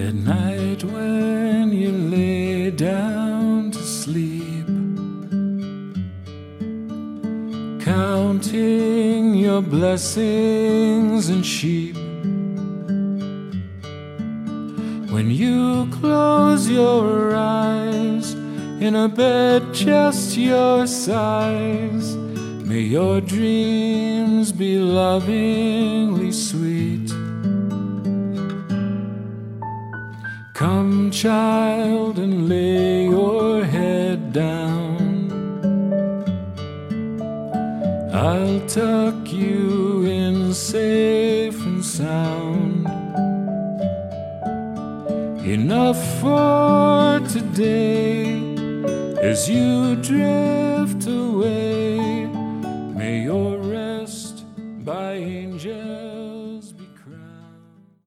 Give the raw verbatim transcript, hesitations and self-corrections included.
At night when you lay down to sleep, counting your blessings and sheep. When you close your eyes in a bed just your size, may your dreams be lovingly sweet. Come, child, and lay your head down. I'll tuck you in safe and sound. Enough for today. As you drift away, may your